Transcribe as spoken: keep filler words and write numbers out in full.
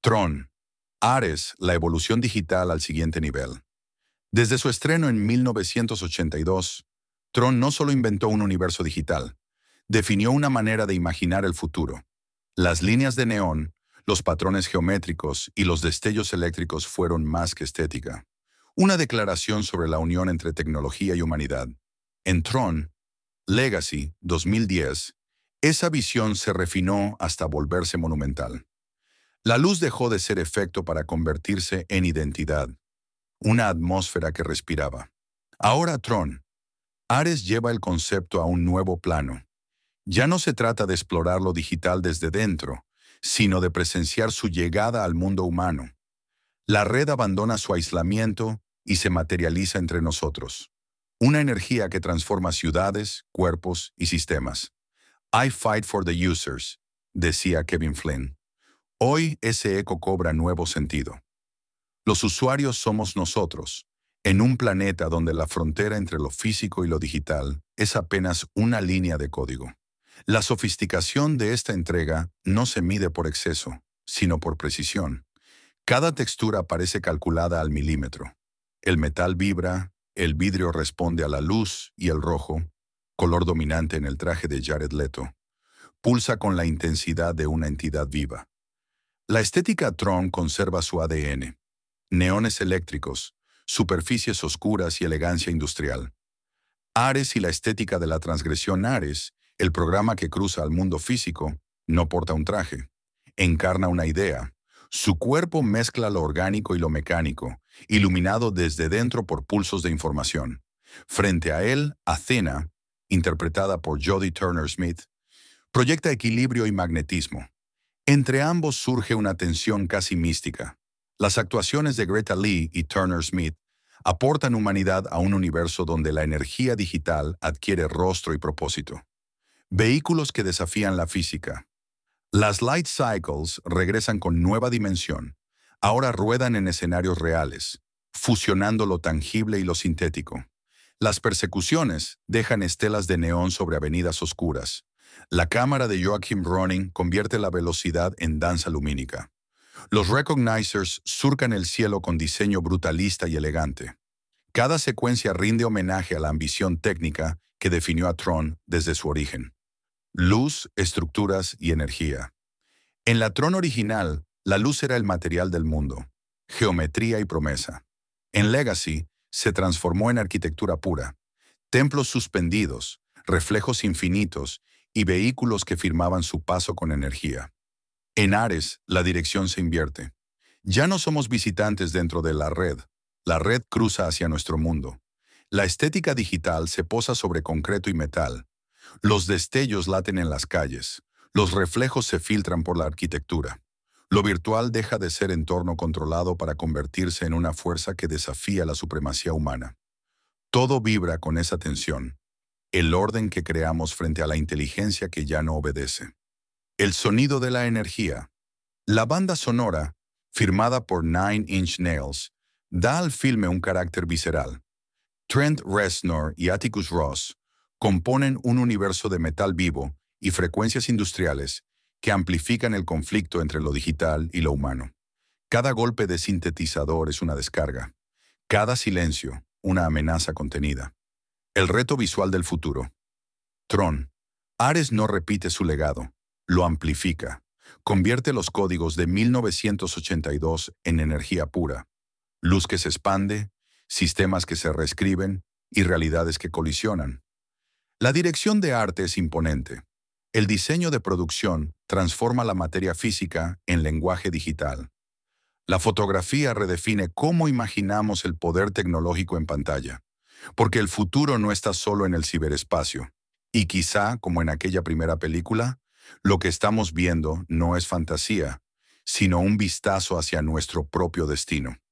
Tron. Ares, la evolución digital al siguiente nivel. Desde su estreno en mil novecientos ochenta y dos, Tron no solo inventó un universo digital, definió una manera de imaginar el futuro. Las líneas de neón, los patrones geométricos y los destellos eléctricos fueron más que estética. Una declaración sobre la unión entre tecnología y humanidad. En Tron Legacy dos mil diez, esa visión se refinó hasta volverse monumental. La luz dejó de ser efecto para convertirse en identidad, una atmósfera que respiraba. Ahora Tron, Ares lleva el concepto a un nuevo plano. Ya no se trata de explorar lo digital desde dentro, sino de presenciar su llegada al mundo humano. La red abandona su aislamiento y se materializa entre nosotros. Una energía que transforma ciudades, cuerpos y sistemas. I fight for the users, decía Kevin Flynn. Hoy ese eco cobra nuevo sentido. Los usuarios somos nosotros, en un planeta donde la frontera entre lo físico y lo digital es apenas una línea de código. La sofisticación de esta entrega no se mide por exceso, sino por precisión. Cada textura parece calculada al milímetro. El metal vibra, el vidrio responde a la luz y el rojo, color dominante en el traje de Jared Leto, pulsa con la intensidad de una entidad viva. La estética Tron conserva su A D N. Neones eléctricos, superficies oscuras y elegancia industrial. Ares y la estética de la transgresión Ares, el programa que cruza al mundo físico, no porta un traje. Encarna una idea. Su cuerpo mezcla lo orgánico y lo mecánico, iluminado desde dentro por pulsos de información. Frente a él, Athena, interpretada por Jodie Turner-Smith, proyecta equilibrio y magnetismo. Entre ambos surge una tensión casi mística. Las actuaciones de Greta Lee y Turner-Smith aportan humanidad a un universo donde la energía digital adquiere rostro y propósito. Vehículos que desafían la física. Las Light Cycles regresan con nueva dimensión. Ahora ruedan en escenarios reales, fusionando lo tangible y lo sintético. Las persecuciones dejan estelas de neón sobre avenidas oscuras. La cámara de Joachim Ronning convierte la velocidad en danza lumínica. Los Recognizers surcan el cielo con diseño brutalista y elegante. Cada secuencia rinde homenaje a la ambición técnica que definió a Tron desde su origen. Luz, estructuras y energía. En la Tron original, la luz era el material del mundo, geometría y promesa. En Legacy, se transformó en arquitectura pura, templos suspendidos, reflejos infinitos y vehículos que firmaban su paso con energía. En Ares, la dirección se invierte. Ya no somos visitantes dentro de la red, la red cruza hacia nuestro mundo. La estética digital se posa sobre concreto y metal. Los destellos laten en las calles, los reflejos se filtran por la arquitectura. Lo virtual deja de ser entorno controlado para convertirse en una fuerza que desafía la supremacía humana. Todo vibra con esa tensión, el orden que creamos frente a la inteligencia que ya no obedece. El sonido de la energía. La banda sonora, firmada por Nine Inch Nails, da al filme un carácter visceral. Trent Reznor y Atticus Ross componen un universo de metal vivo y frecuencias industriales que amplifican el conflicto entre lo digital y lo humano. Cada golpe de sintetizador es una descarga. Cada silencio, una amenaza contenida. El reto visual del futuro. Tron. Ares no repite su legado, lo amplifica. Convierte los códigos de mil novecientos ochenta y dos en energía pura. Luz que se expande, sistemas que se reescriben y realidades que colisionan. La dirección de arte es imponente. El diseño de producción transforma la materia física en lenguaje digital. La fotografía redefine cómo imaginamos el poder tecnológico en pantalla, porque el futuro no está solo en el ciberespacio. Y quizá, como en aquella primera película, lo que estamos viendo no es fantasía, sino un vistazo hacia nuestro propio destino.